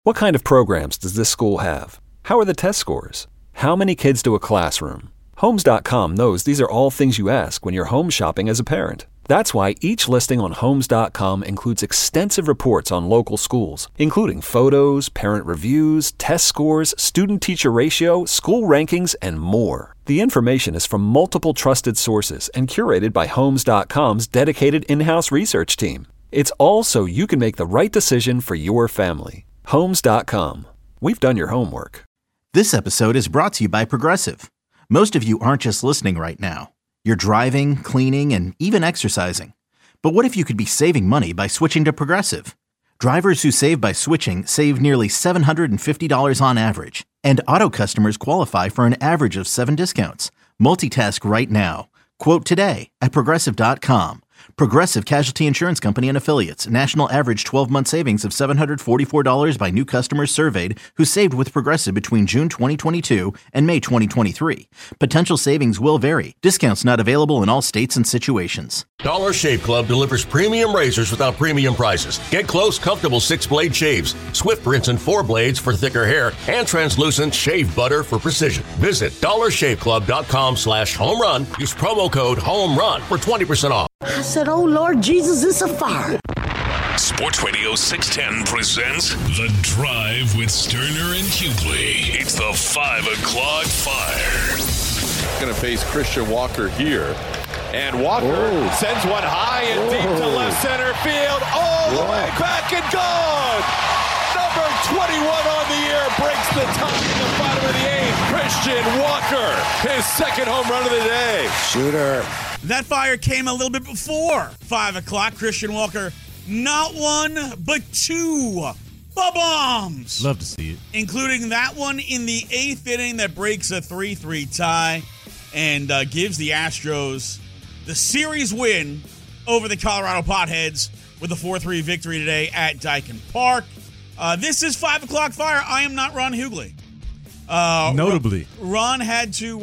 What kind of programs does this school have? How are the test scores? How many kids do a classroom? Homes.com knows these are all things you ask when you're home shopping as a parent. That's why each listing on Homes.com includes extensive reports on local schools, including photos, parent reviews, test scores, student-teacher ratio, school rankings, and more. The information is from multiple trusted sources and curated by Homes.com's dedicated in-house research team. It's all so you can make the right decision for your family. Homes.com. We've done your homework. This episode is brought to you by Progressive. Most of you aren't just listening right now. You're driving, cleaning, and even exercising. But what if you could be saving money by switching to Progressive? Drivers who save by switching save nearly $750 on average. And auto customers qualify for an average of 7 discounts. Multitask right now. Quote today at Progressive.com. Progressive Casualty Insurance Company and Affiliates. National average 12-month savings of $744 by new customers surveyed who saved with Progressive between June 2022 and May 2023. Potential savings will vary. Discounts not available in all states and situations. Dollar Shave Club delivers premium razors without premium prices. Get close, comfortable 6-blade shaves, swift rinse and 4 blades for thicker hair, and translucent shave butter for precision. Visit dollarshaveclub.com/home run. Use promo code HOMERUN for 20% off. I said, oh, Lord Jesus, it's a fire. Sports Radio 610 presents The Drive with Sterner and Hughley. It's the 5 o'clock fire. Going to face Christian Walker here. And Walker sends one high and deep to left center field. All the way back and gone. Number 21 on the year breaks the tie in the bottom of the 8th. Christian Walker, his second home run of the day. Shooter. That fire came a little bit before 5 o'clock. Christian Walker, not one, but 2 bombs. Love to see it. Including that one in the 8th inning that breaks a 3-3 tie and gives the Astros the series win over the Colorado Potheads with a 4-3 victory today at Daikin Park. This is 5 o'clock fire. I am not Ron Hughley. Notably. Ron had to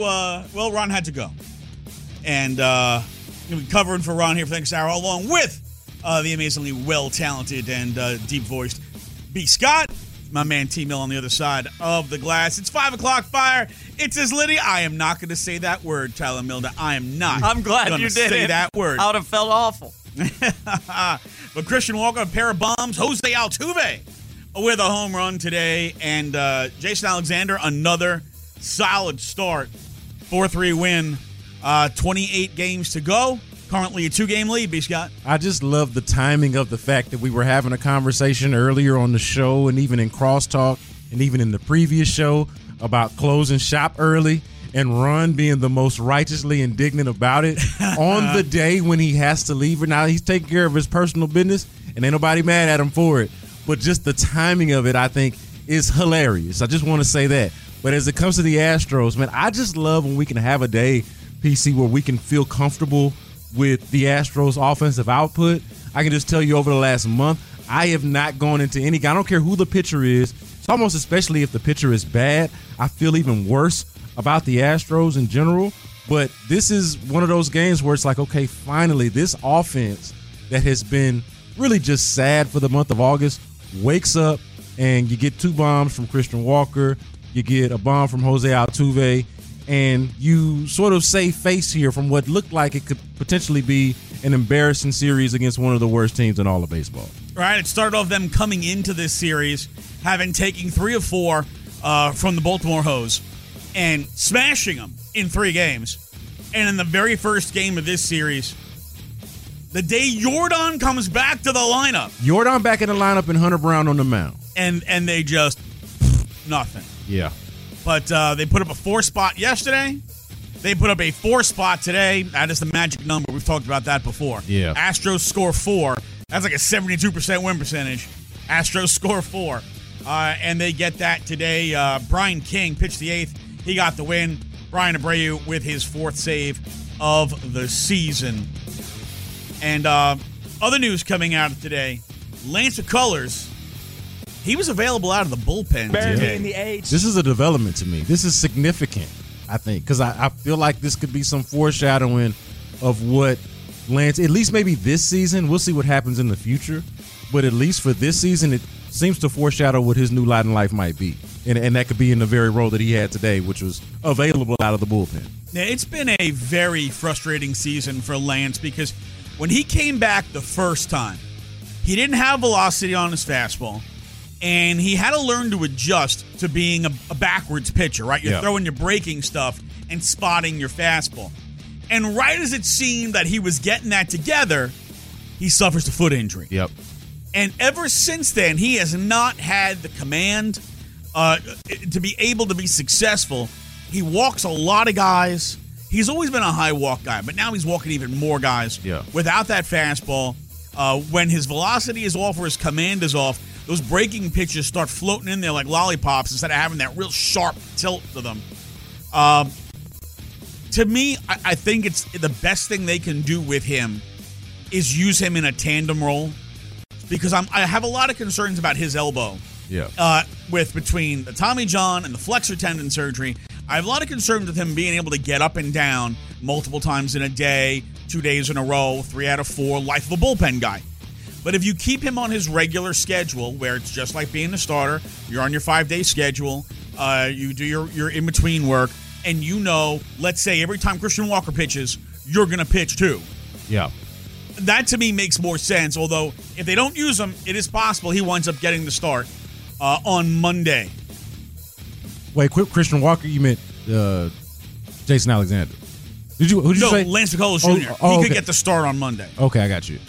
go. And we'll be covering for Ron here for the next hour, along with the amazingly well-talented and deep-voiced B. Scott, my man T. Mill on the other side of the glass. It's 5 o'clock fire. It's his Liddy. I am not going to say that word, Tyler Milner. I am not. I'm glad you did say that word. I would have felt awful. But Christian Walker, a pair of bombs. Jose Altuve with a home run today. And Jason Alexander, another solid start. 4-3 win. 28 games to go. Currently a 2-game lead, B. Scott. I just love the timing of the fact that we were having a conversation earlier on the show and even in Crosstalk and even in the previous show about closing shop early and Ron being the most righteously indignant about it on the day when he has to leave. Now, he's taking care of his personal business and ain't nobody mad at him for it. But just the timing of it, I think, is hilarious. I just want to say that. But as it comes to the Astros, man, I just love when we can have a day, PC, where we can feel comfortable with the Astros offensive output. I can just tell you over the last month, I have not gone into any – I don't care who the pitcher is. It's almost especially if the pitcher is bad, I feel even worse about the Astros in general. But this is one of those games where it's like, okay, finally, this offense that has been really just sad for the month of August wakes up, and you get 2 bombs from Christian Walker. You get a bomb from Jose Altuve. And you sort of save face here from what looked like it could potentially be an embarrassing series against one of the worst teams in all of baseball. Right. It started off them coming into this series, having taken 3 of 4 from the Baltimore Hose and smashing them in 3 games. And in the very first game of this series, the day Jordan comes back to the lineup. Jordan back in the lineup and Hunter Brown on the mound. And they just, nothing. Yeah. But they put up a 4 spot yesterday. They put up a 4 spot today. That is the magic number. We've talked about that before. Yeah. Astros score 4. That's like a 72% win percentage. Astros score 4. And they get that today. Brian King pitched the 8th. He got the win. Brian Abreu with his 4th save of the season. And other news coming out of today. Lance McCullers. He was available out of the bullpen today. This is a development to me. This is significant, I think, because I feel like this could be some foreshadowing of what Lance, at least maybe this season, we'll see what happens in the future, but at least for this season, it seems to foreshadow what his new lot in life might be. And that could be in the very role that he had today, which was available out of the bullpen. Now, it's been a very frustrating season for Lance because when he came back the first time, he didn't have velocity on his fastball, and he had to learn to adjust to being a backwards pitcher, right? You're throwing your breaking stuff and spotting your fastball. And right as it seemed that he was getting that together, he suffers a foot injury. Yep. And ever since then, he has not had the command to be able to be successful. He walks a lot of guys. He's always been a high walk guy, but now he's walking even more guys without that fastball. When his velocity is off or his command is off, those breaking pitches start floating in there like lollipops instead of having that real sharp tilt to them. To me, I think it's the best thing they can do with him is use him in a tandem role because I have a lot of concerns about his elbow. Yeah. Between the Tommy John and the flexor tendon surgery, I have a lot of concerns with him being able to get up and down multiple times in a day, 2 days in a row, 3 out of 4, life of a bullpen guy. But if you keep him on his regular schedule, where it's just like being a starter, you're on your 5-day schedule, you do your in-between work, and let's say every time Christian Walker pitches, you're going to pitch too. Yeah. That to me makes more sense, although if they don't use him, it is possible he winds up getting the start on Monday. Wait, quick, Christian Walker, you meant Jason Alexander. Who did you say? Lance McCullers Jr. He could get the start on Monday. Okay, I got you.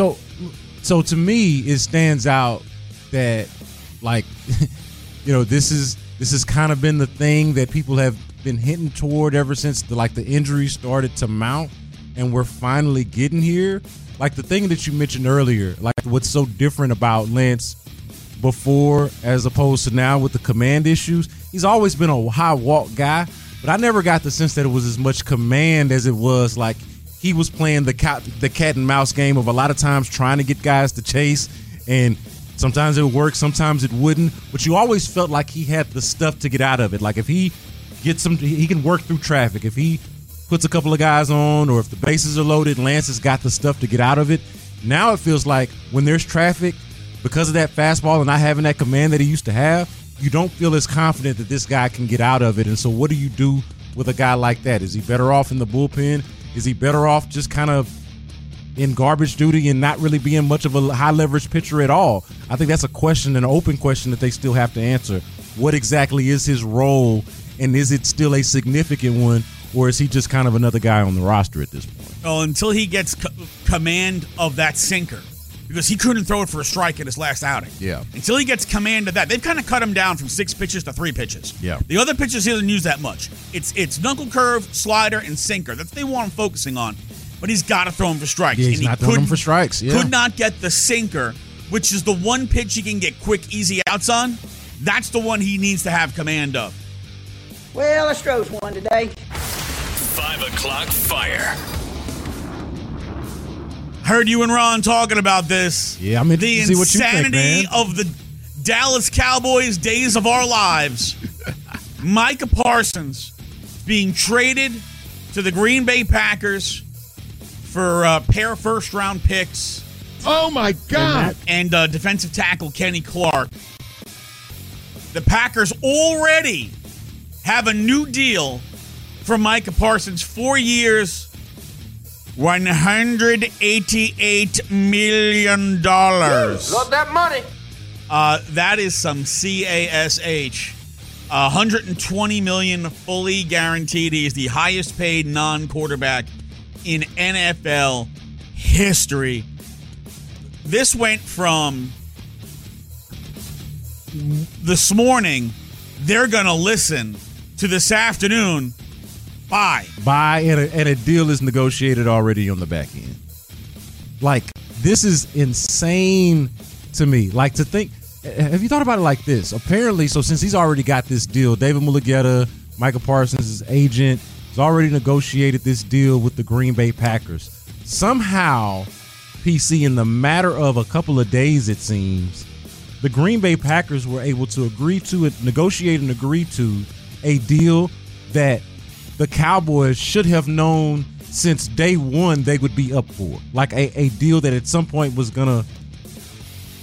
So to me, it stands out that, like, this has kind of been the thing that people have been hinting toward ever since the injury started to mount, and we're finally getting here. Like the thing that you mentioned earlier, like what's so different about Lance before as opposed to now with the command issues. He's always been a high walk guy, but I never got the sense that it was as much command as it was like he was playing the cat and mouse game of a lot of times trying to get guys to chase, and sometimes it would work, sometimes it wouldn't, but you always felt like he had the stuff to get out of it. Like if he gets he can work through traffic. If he puts a couple of guys on, or if the bases are loaded, Lance has got the stuff to get out of it. Now it feels like when there's traffic, because of that fastball and not having that command that he used to have, you don't feel as confident that this guy can get out of it. And so what do you do with a guy like that? Is he better off in the bullpen? Is he better off just kind of in garbage duty and not really being much of a high-leverage pitcher at all? I think that's a question, an open question that they still have to answer. What exactly is his role, and is it still a significant one, or is he just kind of another guy on the roster at this point? Well, until he gets command of that sinker, because he couldn't throw it for a strike in his last outing. Yeah. Until he gets command of that. They've kind of cut him down from 6 pitches to 3 pitches. Yeah. The other pitches he doesn't use that much. It's knuckle curve, slider, and sinker. That's what they want him focusing on. But he's got to throw him for strikes. Yeah, he's not throwing him for strikes. Yeah. Could not get the sinker, which is the one pitch he can get quick, easy outs on. That's the one he needs to have command of. Well, Astros won today. 5 o'clock fire. Heard you and Ron talking about this. Yeah, I'm interested to see what you think, man. The insanity of the Dallas Cowboys' days of our lives. Micah Parsons being traded to the Green Bay Packers for a pair of first-round picks. Oh, my God. And defensive tackle Kenny Clark. The Packers already have a new deal for Micah Parsons, 4 years, $188 million. Love that money. That is some CASH. $120 million fully guaranteed. He is the highest paid non-quarterback in NFL history. This went from this morning, they're going to listen, to this afternoon, buy, and a deal is negotiated already on the back end. Like, this is insane to me. Like, to think, have you thought about it like this? Apparently, so since he's already got this deal, David Mulugheta, Micah Parsons' agent, has already negotiated this deal with the Green Bay Packers. Somehow, PC, in the matter of a couple of days, it seems, the Green Bay Packers were able to negotiate and agree to a deal that the Cowboys should have known since day one they would be up for. Like a deal that at some point was going to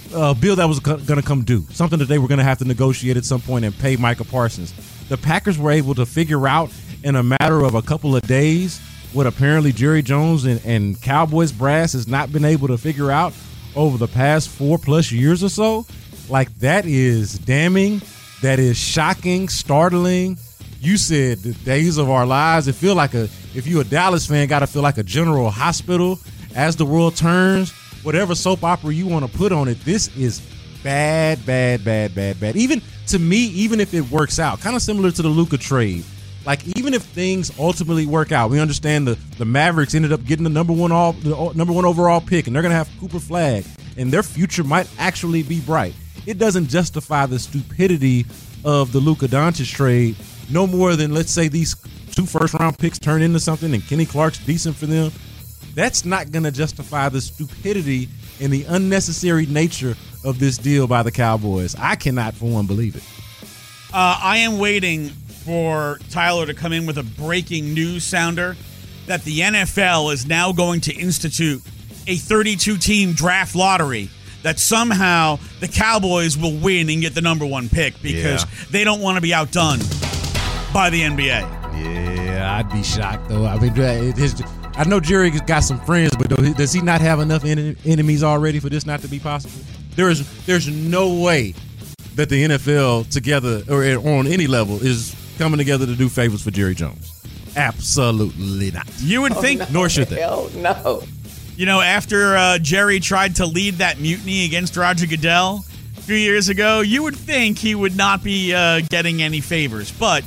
a bill that was going to come due, something that they were going to have to negotiate at some point and pay Micah Parsons. The Packers were able to figure out in a matter of a couple of days what apparently Jerry Jones and Cowboys brass has not been able to figure out over the past 4+ years or so. Like, that is damning. That is shocking, startling. You said the days of our lives. It feel like if you're a Dallas fan, got to feel like a general hospital as the world turns. Whatever soap opera you want to put on it, this is bad. Even to me, even if it works out, kind of similar to the Luka trade. Like, even if things ultimately work out, we understand the Mavericks ended up getting the number one overall pick, and they're going to have Cooper Flagg, and their future might actually be bright. It doesn't justify the stupidity of the Luka Doncic trade no more than, let's say, these 2 first-round picks turn into something and Kenny Clark's decent for them. That's not going to justify the stupidity and the unnecessary nature of this deal by the Cowboys. I cannot, for one, believe it. I am waiting for Tyler to come in with a breaking news sounder that the NFL is now going to institute a 32-team draft lottery, that somehow the Cowboys will win and get the number 1 pick because they don't want to be outdone by the NBA. Yeah, I'd be shocked, though. I mean, I know Jerry got some friends, but does he not have enough enemies already for this not to be possible? There's no way that the NFL together or on any level is coming together to do favors for Jerry Jones. Absolutely not. You would think, nor should they. Hell no. You know, after Jerry tried to lead that mutiny against Roger Goodell a few years ago, you would think he would not be getting any favors. But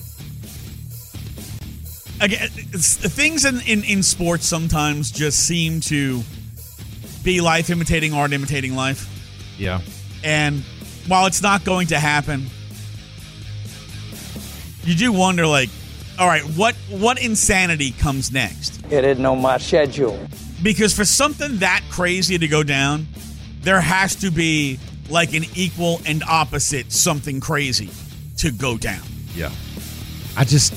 again, things in sports sometimes just seem to be life imitating art, imitating life. Yeah. And while it's not going to happen, you do wonder, like, all right, what insanity comes next? It isn't on my schedule. Because for something that crazy to go down, there has to be like an equal and opposite something crazy to go down. Yeah. I just,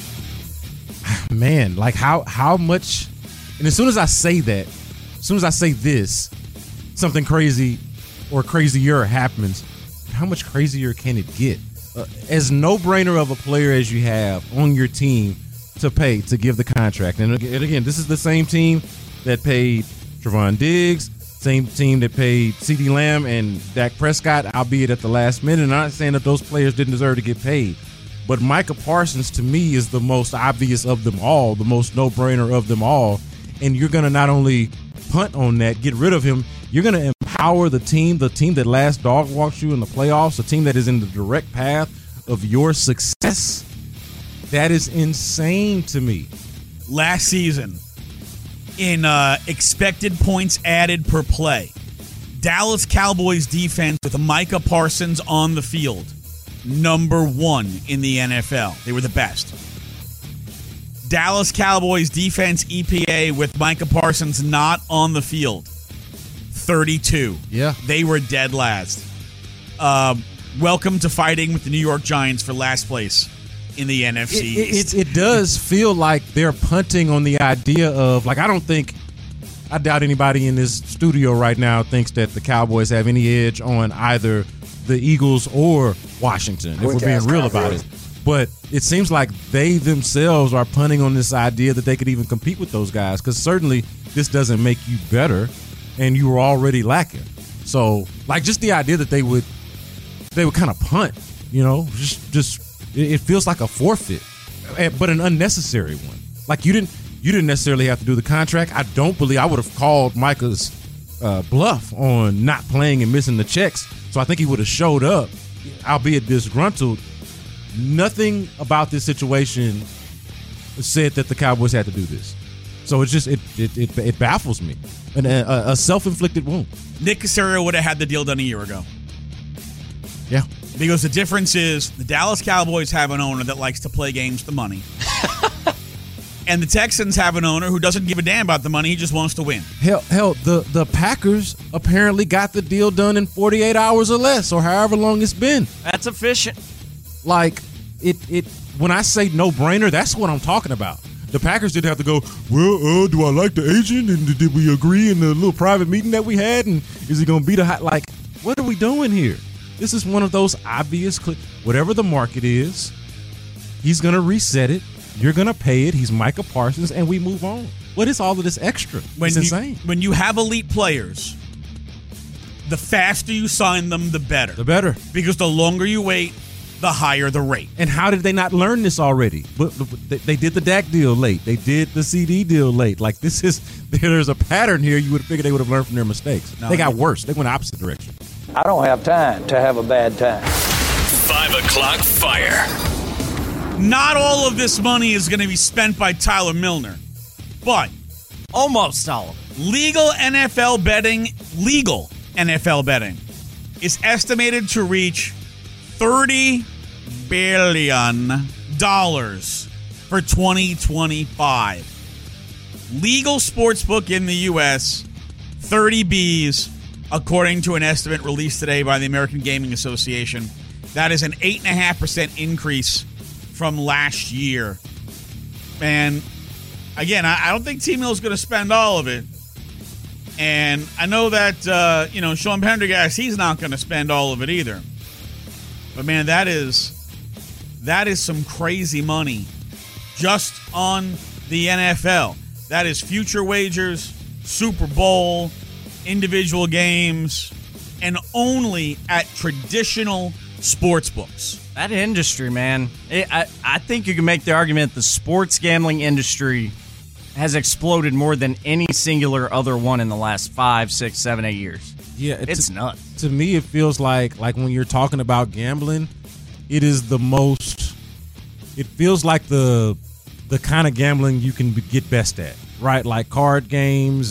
man, like how much, and as soon as I say that, as soon as I say this, something crazy or crazier happens, how much crazier can it get? As no-brainer of a player as you have on your team to pay, to give the contract. And again, this is the same team that paid Trevon Diggs, same team that paid CeeDee Lamb and Dak Prescott, albeit at the last minute. I'm not saying that those players didn't deserve to get paid, but Micah Parsons, to me, is the most obvious of them all, the most no-brainer of them all. And you're going to not only punt on that, get rid of him, you're going to empower the team that last dog walked you in the playoffs, a team that is in the direct path of your success. That is insane to me. Last season, in expected points added per play, Dallas Cowboys defense with Micah Parsons on the field, number 1 in the NFL. They were the best. Dallas Cowboys defense EPA with Micah Parsons not on the field, 32. Yeah. They were dead last. Welcome to fighting with the New York Giants for last place in the NFC East. It does feel like they're punting on the idea of, like, I doubt anybody in this studio right now thinks that the Cowboys have any edge on either the Eagles or Washington, if we're being real about it. But it seems like they themselves are punting on this idea that they could even compete with those guys, because certainly this doesn't make you better, and you were already lacking. So, like, just the idea that they would kind of punt, you know, just it feels like a forfeit, but an unnecessary one. Like, you didn't necessarily have to do the contract. I don't believe I would have called Micah's bluff on not playing and missing the checks. So I think he would have showed up, albeit disgruntled. Nothing about this situation said that the Cowboys had to do this. So it's just it baffles me. A self-inflicted wound. Nick Caserio would have had the deal done a year ago. Yeah. Because the difference is the Dallas Cowboys have an owner that likes to play games with the money. And the Texans have an owner who doesn't give a damn about the money. He just wants to win. Hell, the Packers apparently got the deal done in 48 hours or less, or however long it's been. That's efficient. Like, it when I say no-brainer, that's what I'm talking about. The Packers didn't have to go, well, do I like the agent? And did we agree in the little private meeting that we had? And is he going to be the hot? Like, What are we doing here? This is one of those obvious whatever the market is, he's going to reset it. You're going to pay it. He's Micah Parsons, and we move on. What is all of this extra? It's insane. When you have elite players, the faster you sign them, the better. The better. Because the longer you wait, the higher the rate. And how did they not learn this already? But they did the Dak deal late. They did the CD deal late. Like, there's a pattern here. You would have figured they would have learned from their mistakes. No, they got worse. They went the opposite direction. I don't have time to have a bad time. 5 o'clock fire. Not all of this money is going to be spent by Tyler Milner, but almost all of it. Legal NFL betting is estimated to reach $30 billion for 2025. Legal sportsbook in the U.S., 30 Bs, according to an estimate released today by the American Gaming Association. That is an 8.5% increase from last year. And again, I don't think T-Mill is going to spend all of it. And I know that, Sean Pendergast, he's not going to spend all of it either. But, man, that is some crazy money just on the NFL. That is future wagers, Super Bowl, individual games, and only at traditional sports books. That industry, man. I think you can make the argument the sports gambling industry has exploded more than any singular other one in the last 5, 6, 7, 8 years. Yeah, it's nuts. To me, it feels like when you're talking about gambling, it is the most. It feels like the kind of gambling you can get best at, right? Like card games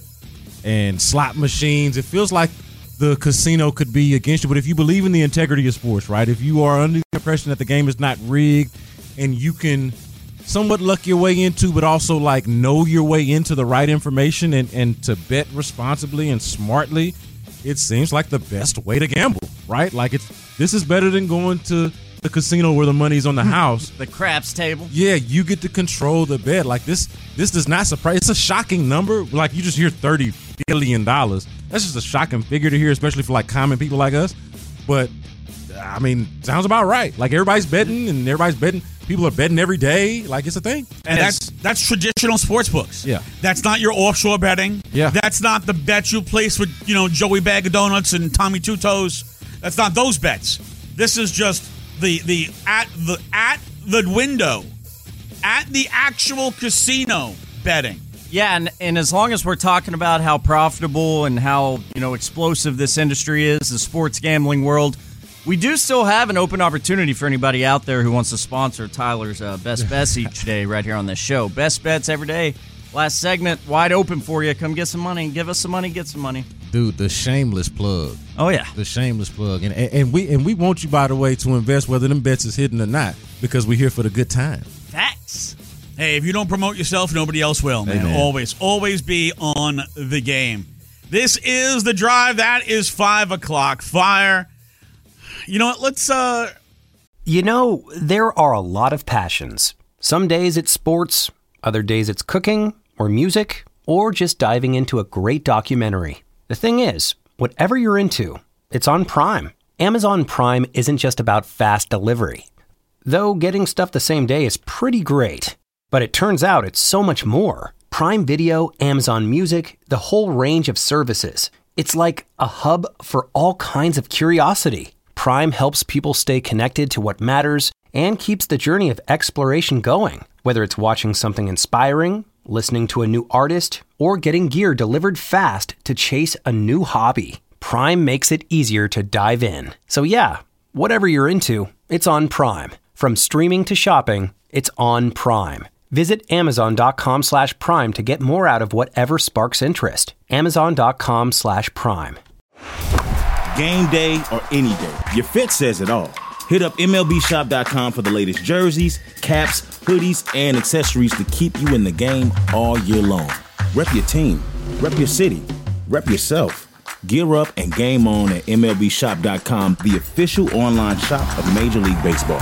and slot machines. It feels like the casino could be against you. But if you believe in the integrity of sports, right? If you are under the impression that the game is not rigged and you can somewhat luck your way into, but also like know your way into the right information and to bet responsibly and smartly, it seems like the best way to gamble, right? Like this is better than going to the casino where the money's on the house. The craps table. Yeah, you get to control the bet. Like this does not surprise. It's a shocking number. Like you just hear $30 billion. That's just a shocking figure to hear, especially for like common people like us. But I mean, sounds about right. Like everybody's betting and everybody's betting. People are betting every day. Like it's a thing. And that's traditional sports books. Yeah. That's not your offshore betting. Yeah. That's not the bet you place with, Joey Bag of Donuts and Tommy Two Toes. That's not those bets. This is just the at the window, at the actual casino betting. Yeah, and as long as we're talking about how profitable and how explosive this industry is, the sports gambling world, we do still have an open opportunity for anybody out there who wants to sponsor Tyler's Best Bets each day right here on this show. Best Bets every day. Last segment, wide open for you. Come get some money. Give us some money. Get some money. Dude, the shameless plug. Oh, yeah. The shameless plug. And we want you, by the way, to invest whether them bets is hidden or not because we're here for the good time. Facts. Hey, if you don't promote yourself, nobody else will, man. Amen. Always be on the game. This is The Drive. That is 5 o'clock fire. You know what? Let's, there are a lot of passions. Some days it's sports, other days it's cooking or music or just diving into a great documentary. The thing is, whatever you're into, it's on Prime. Amazon Prime isn't just about fast delivery. Though getting stuff the same day is pretty great. But it turns out it's so much more. Prime Video, Amazon Music, the whole range of services. It's like a hub for all kinds of curiosity. Prime helps people stay connected to what matters and keeps the journey of exploration going. Whether it's watching something inspiring, listening to a new artist, or getting gear delivered fast to chase a new hobby, Prime makes it easier to dive in. So yeah, whatever you're into, it's on Prime. From streaming to shopping, it's on Prime. Visit Amazon.com/Prime to get more out of whatever sparks interest. Amazon.com/Prime. Game day or any day, your fit says it all. Hit up MLBshop.com for the latest jerseys, caps, hoodies, and accessories to keep you in the game all year long. Rep your team, rep your city, rep yourself. Gear up and game on at MLBshop.com, the official online shop of Major League Baseball.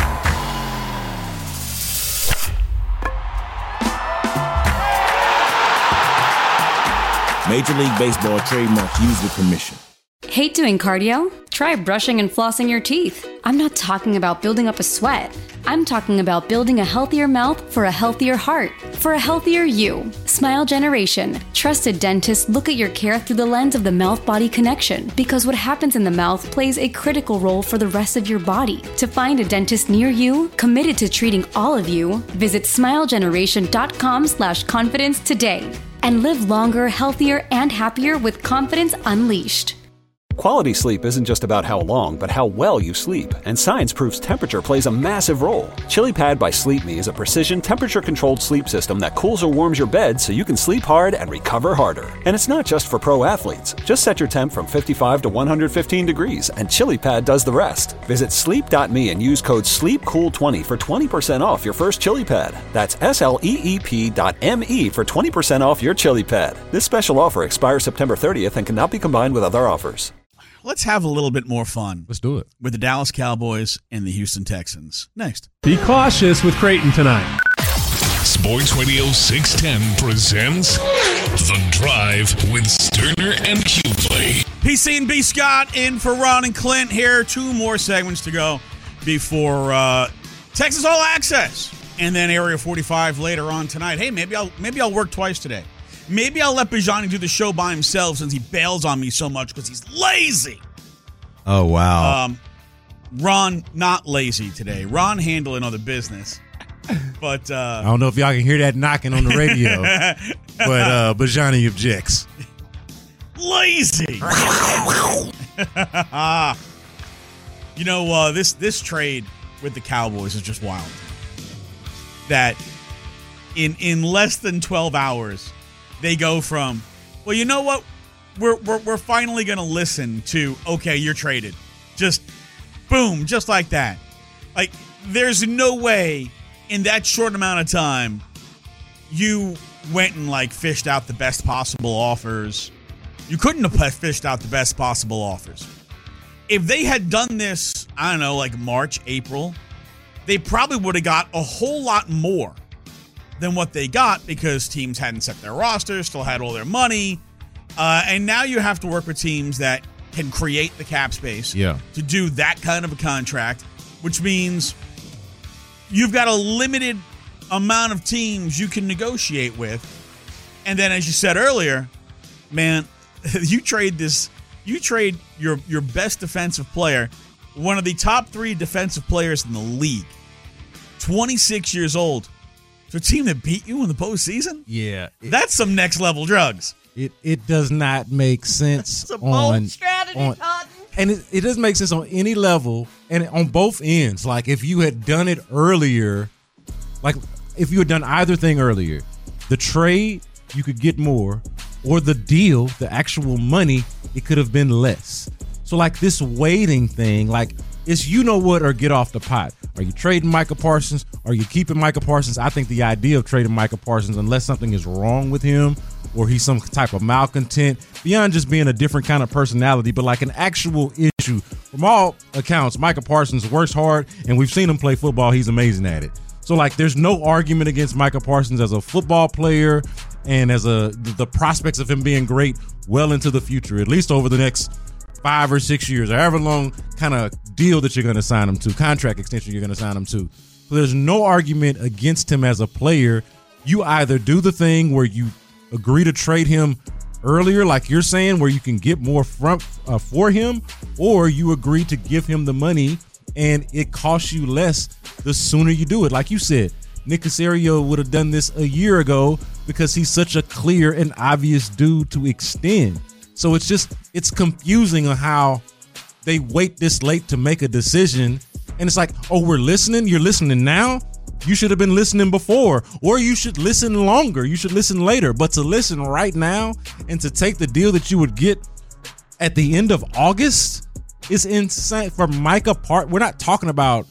Major League Baseball trademarks used with permission. Hate doing cardio? Try brushing and flossing your teeth. I'm not talking about building up a sweat. I'm talking about building a healthier mouth for a healthier heart, for a healthier you. Smile Generation. Trusted dentists look at your care through the lens of the mouth-body connection, because what happens in the mouth plays a critical role for the rest of your body. To find a dentist near you, committed to treating all of you, visit smilegeneration.com/confidence today. And live longer, healthier, and happier with confidence unleashed. Quality sleep isn't just about how long, but how well you sleep. And science proves temperature plays a massive role. ChiliPad by Sleep Me is a precision temperature-controlled sleep system that cools or warms your bed so you can sleep hard and recover harder. And it's not just for pro athletes. Just set your temp from 55 to 115 degrees, and ChiliPad does the rest. Visit sleep.me and use code SLEEPCOOL20 for 20% off your first ChiliPad. That's SLEEP.me for 20% off your ChiliPad. This special offer expires September 30th and cannot be combined with other offers. Let's have a little bit more fun. Let's do it. With the Dallas Cowboys and the Houston Texans. Next. Be cautious with Creighton tonight. Sports Radio 610 presents The Drive with Sterner and Hughley. PC and B. Scott in for Ron and Clint here. 2 more segments to go before Texas All Access. And then Area 45 later on tonight. Hey, maybe I'll work twice today. Maybe I'll let Bajani do the show by himself since he bails on me so much because he's lazy. Oh, wow. Ron, not lazy today. Ron handling other business. But I don't know if y'all can hear that knocking on the radio, but Bajani objects. Lazy. This trade with the Cowboys is just wild. That in less than 12 hours, they go from, well, you know what? We're finally going to listen to, okay, you're traded. Just boom, just like that. Like, there's no way in that short amount of time you went and, fished out the best possible offers. You couldn't have fished out the best possible offers. If they had done this, I don't know, March, April, they probably would have got a whole lot more than what they got because teams hadn't set their rosters, still had all their money. And now you have to work with teams that can create the cap space to do that kind of a contract, which means you've got a limited amount of teams you can negotiate with. And then, as you said earlier, man, you trade your best defensive player, one of the top 3 defensive players in the league, 26 years old, to a team that beat you in the postseason? Yeah. That's some next level drugs. It does not make sense. It's a bold strategy, Cotton. And it doesn't make sense on any level and on both ends. If you had done it earlier, if you had done either thing earlier, the trade, you could get more, or the deal, the actual money, it could have been less. So this waiting thing, it's you know what or get off the pot. Are you trading Micah Parsons? Are you keeping Micah Parsons? I think the idea of trading Micah Parsons, unless something is wrong with him or he's some type of malcontent, beyond just being a different kind of personality, but an actual issue. From all accounts, Micah Parsons works hard, and we've seen him play football. He's amazing at it. So, there's no argument against Micah Parsons as a football player and as the prospects of him being great well into the future, at least over the next 5 or 6 years, or however long kind of deal that you're going to sign him to, contract extension you're going to sign him to. So there's no argument against him as a player. You either do the thing where you agree to trade him earlier, like you're saying, where you can get more for him, or you agree to give him the money and it costs you less the sooner you do it. Like you said, Nick Caserio would have done this a year ago because he's such a clear and obvious dude to extend. So it's confusing on how they wait this late to make a decision. And it's we're listening. You're listening now. You should have been listening before, or you should listen longer. You should listen later. But to listen right now and to take the deal that you would get at the end of August is insane. For Micah we're not talking about,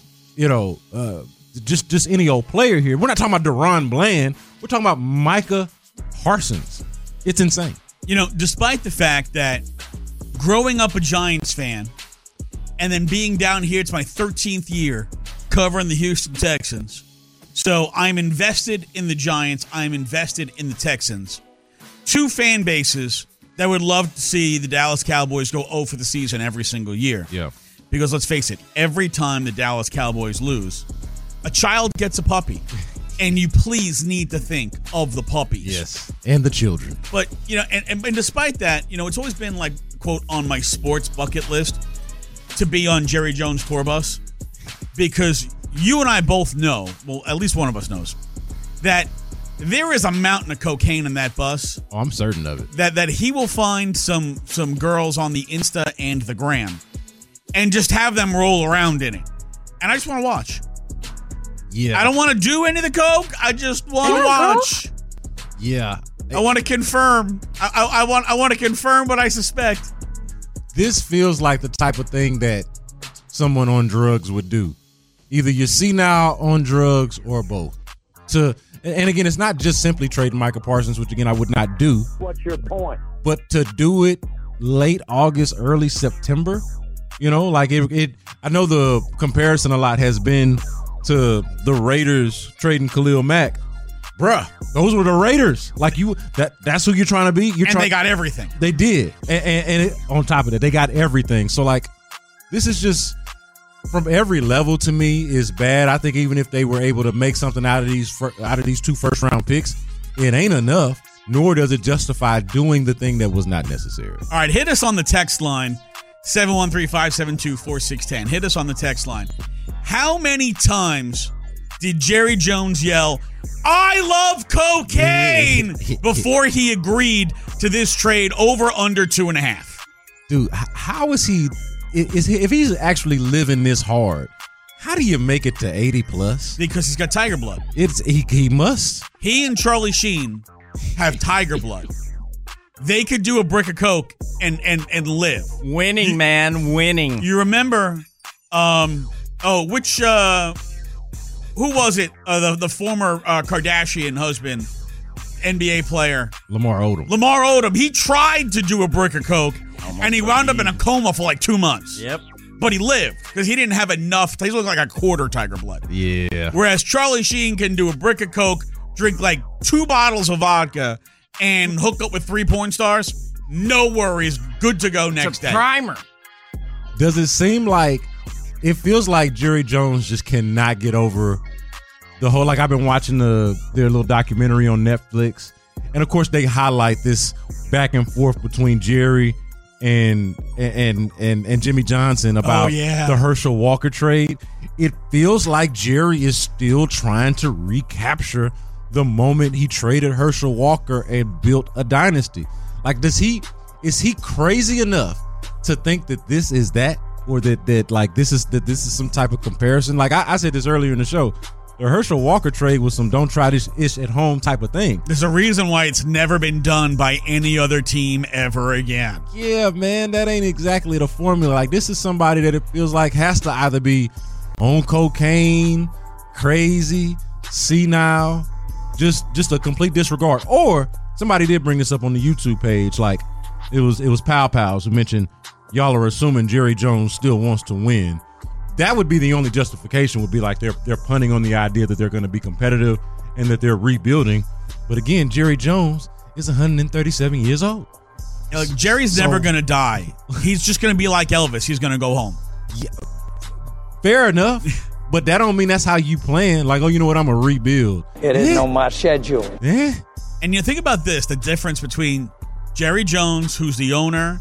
just any old player here. We're not talking about Deron Bland. We're talking about Micah Parsons. It's insane. Despite the fact that growing up a Giants fan and then being down here, it's my 13th year covering the Houston Texans. So I'm invested in the Giants. I'm invested in the Texans. 2 fan bases that would love to see the Dallas Cowboys go 0 for the season every single year. Yeah. Because let's face it, every time the Dallas Cowboys lose, a child gets a puppy. And you please need to think of the puppies. Yes. And the children. But, and despite that, it's always been like, quote, on my sports bucket list to be on Jerry Jones' tour bus. Because you and I both know, well, at least one of us knows, that there is a mountain of cocaine in that bus. Oh, I'm certain of it. That he will find some girls on the Insta and the gram and just have them roll around in it. And I just want to watch. Yeah. I don't want to do any of the coke. I just want to watch. Yeah. I want to confirm. I want to confirm what I suspect. This feels like the type of thing that someone on drugs would do. Either you're senile, on drugs, or both. And again, it's not just simply trading Micah Parsons, which again I would not do. What's your point? But to do it late August, early September, like it. I know the comparison a lot has been to the Raiders trading Khalil Mack. Bruh, those were the Raiders. Like that's who you're trying to be. They got everything. They did. And on top of that, they got everything. So like, this is just from every level to me is bad. I think even if they were able to make something out of these 2 first round picks, it ain't enough, nor does it justify doing the thing that was not necessary. All right, hit us on the text line, 713-572-4610. Hit us on the text line. How many times did Jerry Jones yell, "I love cocaine," before he agreed to this trade over under 2.5? Dude, how is he? If he's actually living this hard, how do you make it to 80 plus? Because he's got tiger blood. He must. He and Charlie Sheen have tiger blood. They could do a brick of coke and live. Winning, man, winning. You remember? Who was it? The former Kardashian husband, NBA player. Lamar Odom. He tried to do a brick of coke, and he wound up in a coma for like 2 months. Yep. But he lived because he didn't have enough. He looked like a quarter tiger blood. Yeah. Whereas Charlie Sheen can do a brick of coke, drink like 2 bottles of vodka, and hook up with 3 porn stars. No worries. Good to go next day. Primer. Does it seem like it feels like Jerry Jones just cannot get over the whole, like I've been watching their little documentary on Netflix, and of course they highlight this back and forth between Jerry and Jimmy Johnson about the Herschel Walker trade. It feels like Jerry is still trying to recapture the moment he traded Herschel Walker and built a dynasty. Like, is he crazy enough to think that this is that? Or that this is some type of comparison. Like I said this earlier in the show, the Herschel Walker trade was some don't try this ish at home type of thing. There's a reason why it's never been done by any other team ever again. Yeah, man, that ain't exactly the formula. Like, this is somebody that it feels like has to either be on cocaine, crazy, senile, just a complete disregard. Or somebody did bring this up on the YouTube page. Like it was Pow Pals who mentioned, y'all are assuming Jerry Jones still wants to win. That would be the only justification, would be like they're punting on the idea that they're going to be competitive and that they're rebuilding. But again, Jerry Jones is 137 years old. Like, Jerry's never going to die. He's just going to be like Elvis. He's going to go home. Yeah, fair enough. But that don't mean that's how you plan. Like, oh, you know what? I'm going to rebuild. It isn't on my schedule. Yeah. And you think about this, the difference between Jerry Jones, who's the owner,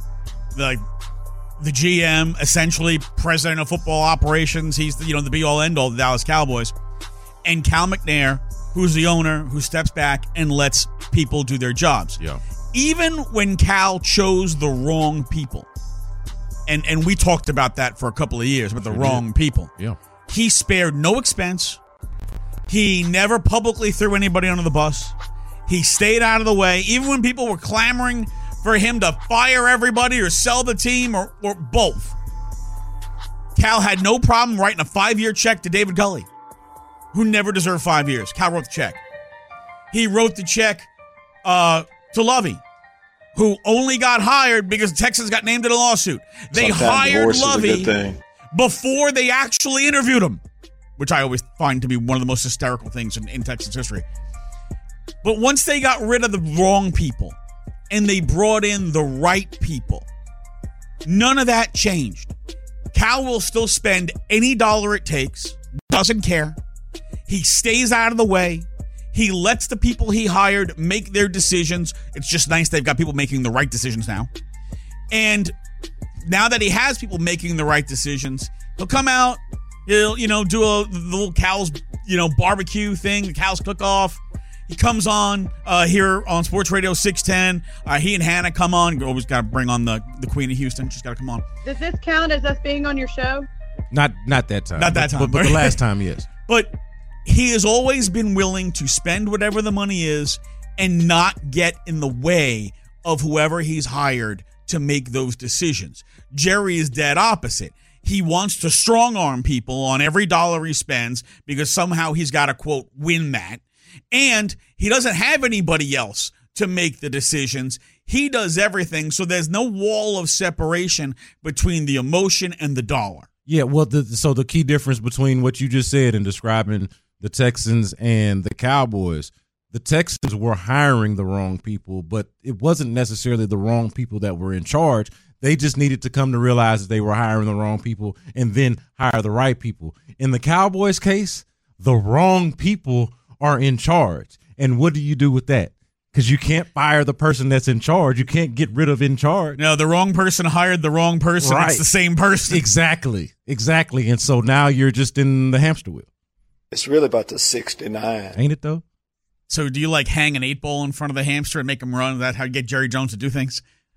the GM, essentially president of football operations. He's the be-all, end-all of the Dallas Cowboys. And Cal McNair, who's the owner, who steps back and lets people do their jobs. Yeah. Even when Cal chose the wrong people, and we talked about that for a couple of years with the wrong people. Yeah. He spared no expense. He never publicly threw anybody under the bus. He stayed out of the way, even when people were clamoring for him to fire everybody or sell the team or both. Cal had no problem writing a 5-year check to David Culley, who never deserved 5 years. Cal wrote the check. He wrote the check to Lovey, who only got hired because the Texans got named in a lawsuit. They hired Lovey before they actually interviewed him, which I always find to be one of the most hysterical things in Texans history. But once they got rid of the wrong people and they brought in the right people. None of that changed. Cal will still spend any dollar it takes, doesn't care. He stays out of the way. He lets the people he hired make their decisions. It's just nice they've got people making the right decisions now. And now that he has people making the right decisions, he'll come out, he'll, do the little Cal's, barbecue thing, the Cal's cook-off. He comes on here on Sports Radio 610. He and Hannah come on. Always got to bring on the Queen of Houston. She's got to come on. Does this count as us being on your show? Not that time. Not that time. But the last time, yes. But he has always been willing to spend whatever the money is and not get in the way of whoever he's hired to make those decisions. Jerry is dead opposite. He wants to strong-arm people on every dollar he spends because somehow he's got to, quote, win that. And he doesn't have anybody else to make the decisions. He does everything, so there's no wall of separation between the emotion and the dollar. Yeah, well, so the key difference between what you just said in describing the Texans and the Cowboys, the Texans were hiring the wrong people, but it wasn't necessarily the wrong people that were in charge. They just needed to come to realize that they were hiring the wrong people and then hire the right people. In the Cowboys case, the wrong people are in charge. And what do you do with that? Because you can't fire the person that's in charge. You can't get rid of in charge. No, the wrong person hired the wrong person. Right. It's the same person. Exactly. And so now you're just in the hamster wheel. It's really about the 69. Ain't it, though? So do you, hang an 8-ball in front of the hamster and make him run? Is that how you get Jerry Jones to do things?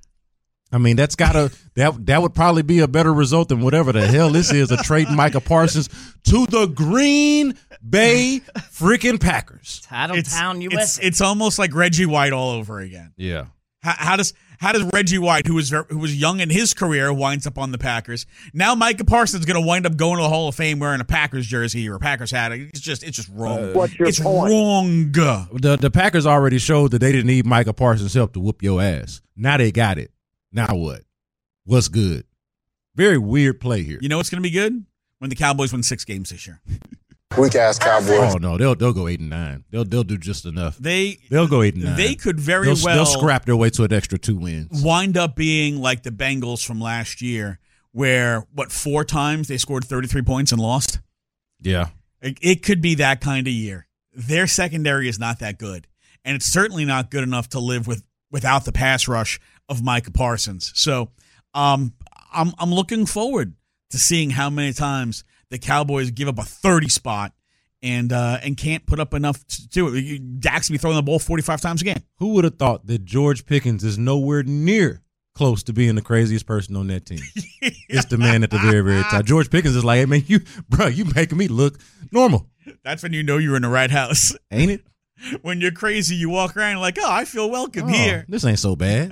I mean, that would probably be a better result than whatever the hell this is, a trading Micah Parsons to the Green Bay freaking Packers. Tattletown, USA. It's almost like Reggie White all over again. Yeah. How does Reggie White, who was young in his career, winds up on the Packers? Now Micah Parsons is going to wind up going to the Hall of Fame wearing a Packers jersey or a Packers hat. It's just wrong. What's your point? Wrong. The Packers already showed that they didn't need Micah Parsons' help to whoop your ass. Now they got it. Now what? What's good? Very weird play here. You know what's going to be good? When the Cowboys win 6 games this year. Weak-ass Cowboys. Oh, no, they'll go 8-9. They'll do just enough. They'll go 8-9. They could they'll scrap their way to an extra 2 wins. Wind up being like the Bengals from last year where, 4 times they scored 33 points and lost? Yeah. It could be that kind of year. Their secondary is not that good. And it's certainly not good enough to live without the pass rush of Micah Parsons. So I'm looking forward to seeing how many times the Cowboys give up a 30 spot and can't put up enough to do it. Dak's be throwing the ball 45 times a game. Who would have thought that George Pickens is nowhere near close to being the craziest person on that team? It's the man at the very, very top. George Pickens is like, hey, man, you making me look normal. That's when you know you're in the right house. Ain't it? When you're crazy, you walk around like, I feel welcome here. This ain't so bad.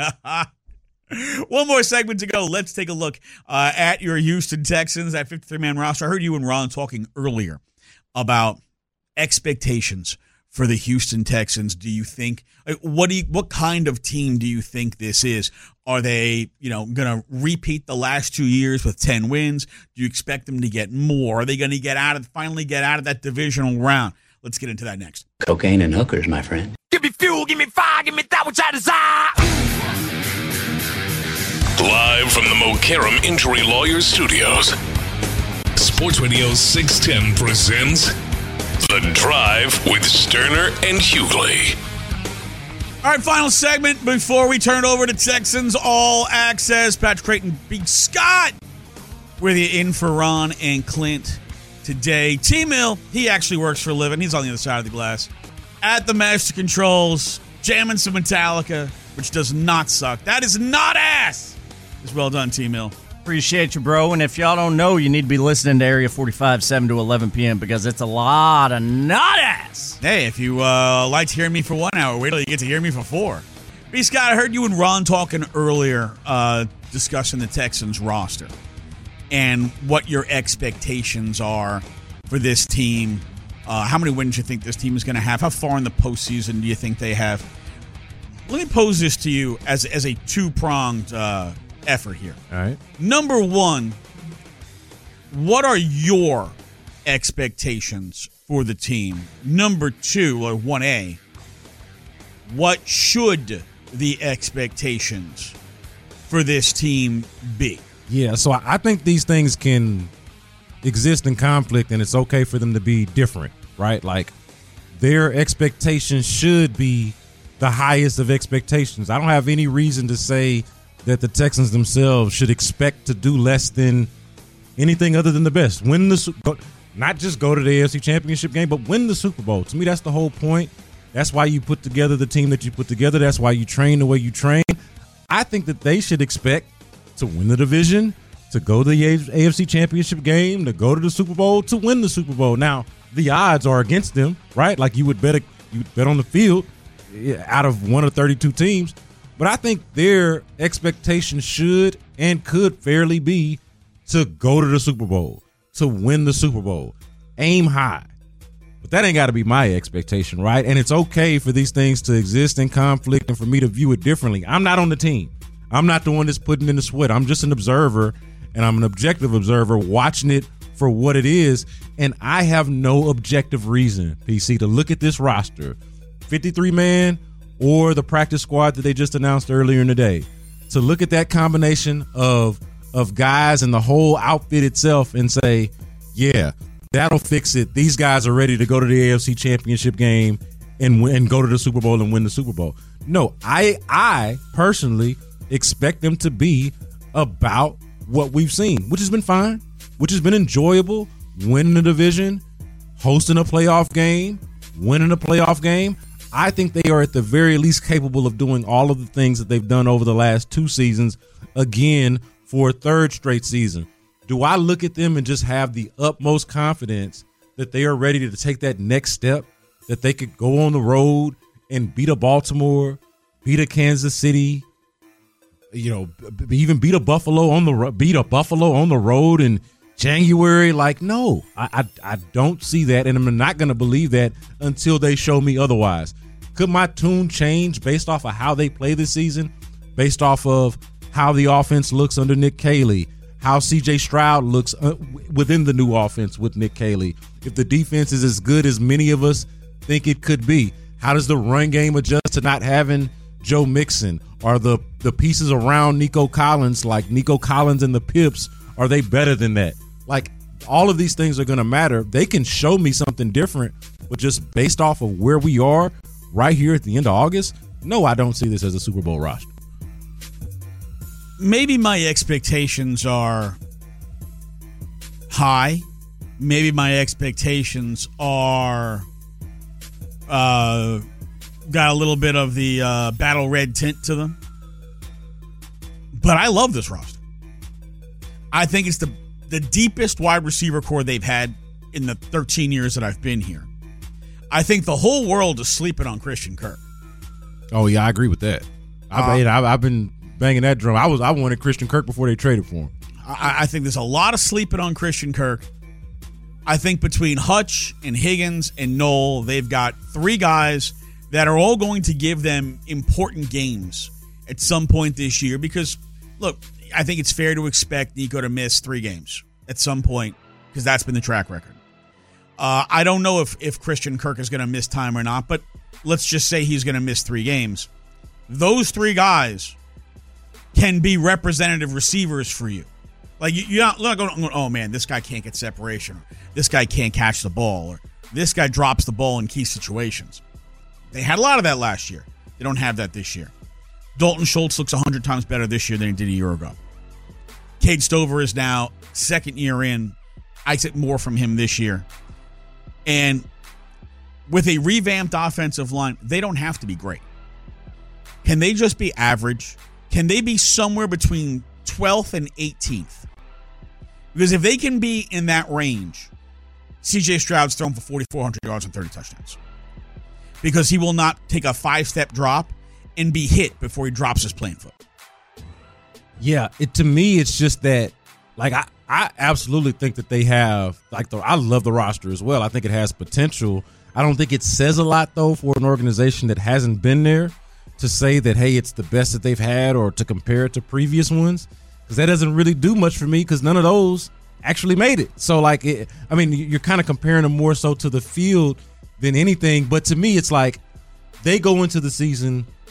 One more segment to go. Let's take a look at your Houston Texans, that 53-man roster. I heard you and Ron talking earlier about expectations for the Houston Texans. Do you think what kind of team do you think this is? Are they, going to repeat the last 2 years with 10 wins? Do you expect them to get more? Are they going to finally get out of that divisional round? Let's get into that next. Cocaine and hookers, my friend. Give me fuel, give me fire, give me that which I desire. Live from the Mokaram Injury Lawyers Studios, Sports Radio 610 presents The Drive with Sterner and Hughley. All right, final segment before we turn over to Texans All Access. Patrick Creighton, Big Scott, with you in for Ron and Clint today. T-Mill, he actually works for a living. He's on the other side of the glass. At the master controls, jamming some Metallica, which does not suck. That is not ass. It's well done, T-Mill. Appreciate you, bro. And if y'all don't know, you need to be listening to Area 45, 7 to 11 p.m. because it's a lot of not ass. Hey, if you liked hearing me for 1 hour, wait till you get to hear me for 4. B. Scott, I heard you and Ron talking earlier, discussing the Texans roster and what your expectations are for this team. How many wins do you think this team is going to have? How far in the postseason do you think they have? Let me pose this to you as a two-pronged effort here. All right. Number one, what are your expectations for the team? Number two, or 1A, what should the expectations for this team be? Yeah, so I think these things can exist in conflict, and it's okay for them to be different, right? Like, their expectations should be the highest of expectations. I don't have any reason to say that the Texans themselves should expect to do less than anything other than the best. Not just go to the AFC Championship game, but win the Super Bowl. To me, that's the whole point. That's why you put together the team that you put together. That's why you train the way you train. I think that they should expect to win the division, to go to the AFC Championship game, to go to the Super Bowl, to win the Super Bowl. Now, the odds are against them, right? Like you would bet on the field out of one of 32 teams. But I think their expectation should and could fairly be to go to the Super Bowl, to win the Super Bowl. Aim high. But that ain't got to be my expectation, right? And it's okay for these things to exist in conflict and for me to view it differently. I'm not on the team. I'm not the one that's putting in the sweat. I'm just an observer, and I'm an objective observer watching it for what it is. And I have no objective reason, PC, to look at this roster, 53-man or the practice squad that they just announced earlier in the day, to look at that combination of guys and the whole outfit itself and say, yeah, that'll fix it. These guys are ready to go to the AFC Championship game and go to the Super Bowl and win the Super Bowl. No, I personally expect them to be about what we've seen, which has been fine, which has been enjoyable, winning the division, hosting a playoff game, winning a playoff game. I think they are at the very least capable of doing all of the things that they've done over the last 2 seasons, again, for a third straight season. Do I look at them and just have the utmost confidence that they are ready to take that next step, that they could go on the road and beat a Baltimore, beat a Kansas City, even beat a Buffalo on the road in January? Like, no, I don't see that, and I'm not going to believe that until they show me otherwise. Could my tune change based off of how they play this season, based off of how the offense looks under Nick Caley, how C.J. Stroud looks within the new offense with Nick Caley, if the defense is as good as many of us think it could be? How does the run game adjust to not having Joe Mixon? Are the pieces around Nico Collins, like Nico Collins and the Pips, are they better than that? Like, all of these things are going to matter. They can show me something different, but just based off of where we are right here at the end of August, no, I don't see this as a Super Bowl roster. Maybe my expectations are high. Maybe my expectations are got a little bit of the battle red tint to them. But I love this roster. I think it's the deepest wide receiver core they've had in the 13 years that I've been here. I think the whole world is sleeping on Christian Kirk. Oh, yeah, I agree with that. I've been banging that drum. I wanted Christian Kirk before they traded for him. I think there's a lot of sleeping on Christian Kirk. I think between Hutch and Higgins and Knoll, they've got 3 guys that are all going to give them important games at some point this year. Because, look, I think it's fair to expect Nico to miss 3 games at some point because that's been the track record. I don't know if Christian Kirk is going to miss time or not, but let's just say he's going to miss 3 games. Those 3 guys can be representative receivers for you. Like, you're not going, oh, man, this guy can't get separation. Or this guy can't catch the ball. Or this guy drops the ball in key situations. They had a lot of that last year. They don't have that this year. Dalton Schultz looks 100 times better this year than he did a year ago. Cade Stover is now second year in. I expect more from him this year. And with a revamped offensive line, they don't have to be great. Can they just be average? Can they be somewhere between 12th and 18th? Because if they can be in that range, C.J. Stroud's thrown for 4,400 yards and 30 touchdowns. Because he will not take a 5-step drop and be hit before he drops his playing foot. Yeah, to me, it's just that, like, I absolutely think that they have, like, I love the roster as well. I think it has potential. I don't think it says a lot, though, for an organization that hasn't been there to say that, hey, it's the best that they've had or to compare it to previous ones, because that doesn't really do much for me because none of those actually made it. So, like, you're kind of comparing them more so to the field than anything. But to me, it's like they go into the season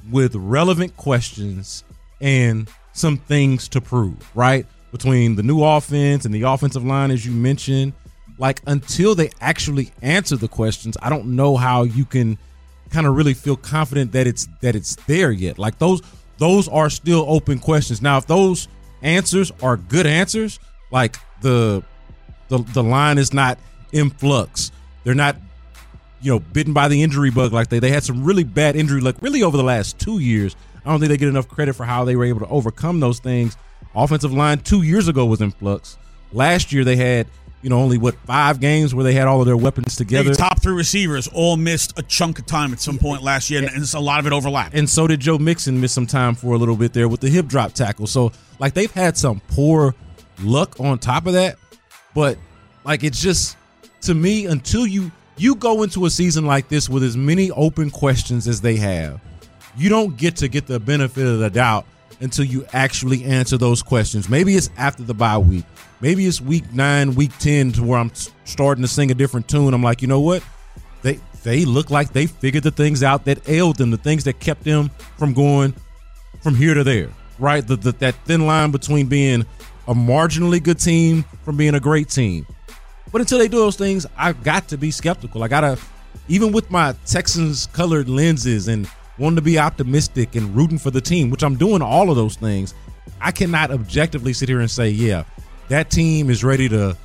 with relevant questions and some things to prove, right? Between the new offense and the offensive line, as you mentioned, like until they actually answer the questions, I don't know how you can kind of really feel confident that it's there yet. Like those are still open questions. Now, if those answers are good answers, like the line is not in flux, they're not, bitten by the injury bug like they had some really bad injury luck really over the last 2 years. I don't think they get enough credit for how they were able to overcome those things. Offensive line 2 years ago was in flux. Last year they had, only 5 games where they had all of their weapons together. The top 3 receivers all missed a chunk of time at some point last year, and a lot of it overlapped. And so did Joe Mixon miss some time for a little bit there with the hip drop tackle. So, like, they've had some poor luck on top of that. But, like, it's just, to me, until you go into a season like this with as many open questions as they have, you don't get the benefit of the doubt until you actually answer those questions. Maybe it's after the bye week. Maybe it's week 9, week 10 to where I'm starting to sing a different tune. I'm like, you know what? They look like they figured the things out that ailed them, the things that kept them from going from here to there, right? That thin line between being a marginally good team from being a great team. But until they do those things, I've got to be skeptical. I got to, even with my Texans colored lenses and wanting to be optimistic and rooting for the team, which I'm doing all of those things, I cannot objectively sit here and say, yeah, that team is ready to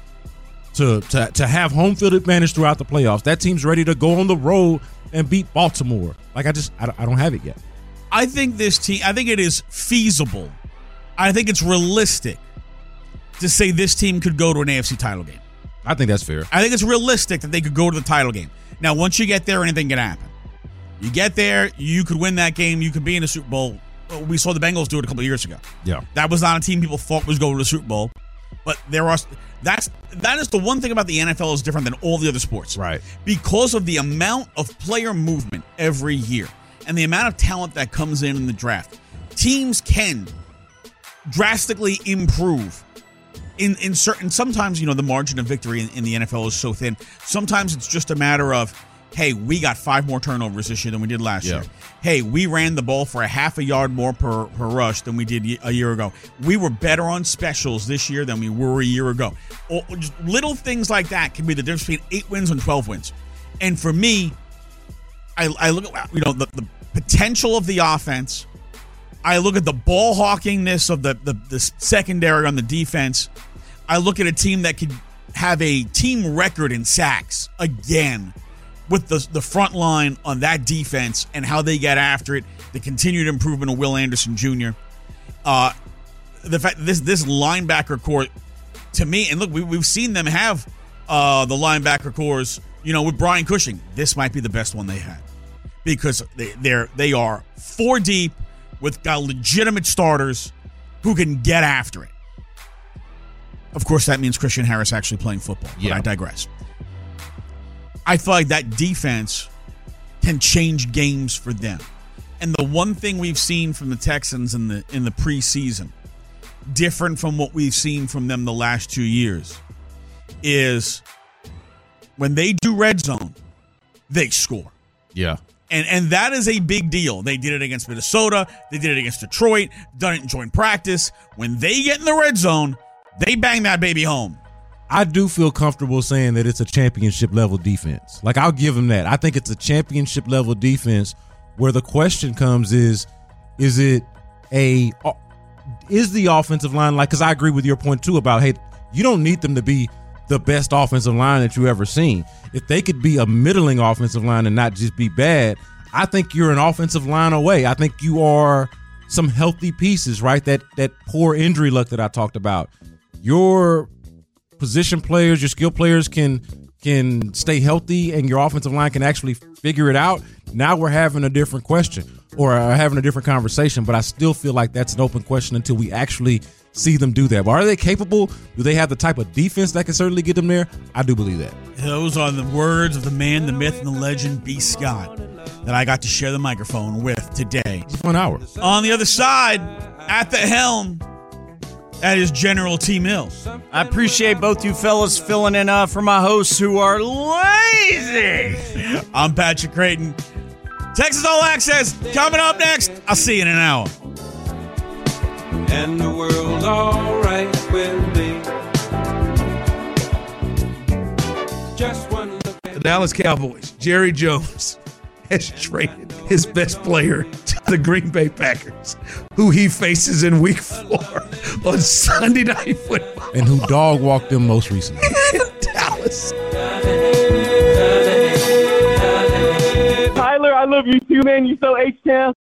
have home field advantage throughout the playoffs. That team's ready to go on the road and beat Baltimore. Like, I don't have it yet. I think it is feasible. I think it's realistic to say this team could go to an AFC title game. I think that's fair. I think it's realistic that they could go to the title game. Now, once you get there, anything can happen. You get there, you could win that game, you could be in the Super Bowl. We saw the Bengals do it a couple of years ago. Yeah. That was not a team people thought was going to the Super Bowl. But that is the one thing about the NFL is different than all the other sports. Right. Because of the amount of player movement every year and the amount of talent that comes in the draft, teams can drastically improve in certain. Sometimes, the margin of victory in the NFL is so thin. Sometimes it's just a matter of, hey, we got 5 more turnovers this year than we did last year. Hey, we ran the ball for a half a yard more per rush than we did a year ago. We were better on specials this year than we were a year ago. Or just little things like that can be the difference between 8 wins and 12 wins. And for me, I look at the potential of the offense. I look at the ball hawkingness of the secondary on the defense. I look at a team that could have a team record in sacks again, with the front line on that defense and how they get after it, the continued improvement of Will Anderson Jr., the fact that this linebacker core, to me, and look, we've seen them have the linebacker cores, with Brian Cushing. This might be the best one they had because they are 4 deep with legitimate starters who can get after it. Of course, that means Christian Harris actually playing football. But I digress. I feel like that defense can change games for them. And the one thing we've seen from the Texans in the preseason, different from what we've seen from them the last 2 years, is when they do red zone, they score. Yeah. And that is a big deal. They did it against Minnesota. They did it against Detroit. Done it in joint practice. When they get in the red zone, they bang that baby home. I do feel comfortable saying that it's a championship level defense. Like, I'll give them that. I think it's a championship level defense where the question comes is the offensive line, like, because I agree with your point too about, hey, you don't need them to be the best offensive line that you ever seen. If they could be a middling offensive line and not just be bad, I think you're an offensive line away. I think you are some healthy pieces, right? That poor injury luck that I talked about. Your position players, your skill players can stay healthy and your offensive line can actually figure it out. Now we're having a different question or having a different conversation, but I still feel like that's an open question until we actually see them do that. But are they capable? Do they have the type of defense that can certainly get them there? I do believe that. Those are the words of the man, the myth, and the legend, B. Scott, that I got to share the microphone with today. It's 1 hour. On the other side, at the helm, that is General T. Mills. I appreciate both you fellas filling in for my hosts who are lazy. I'm Patrick Creighton. Texas All Access coming up next. I'll see you in an hour. And the world's all right with me. Just one look at the Dallas Cowboys. Jerry Jones has traded his best player to the Green Bay Packers, who he faces in Week 4 on Sunday Night Football. And who dog walked them most recently. Dallas. Tyler, I love you too, man. You so H-Town.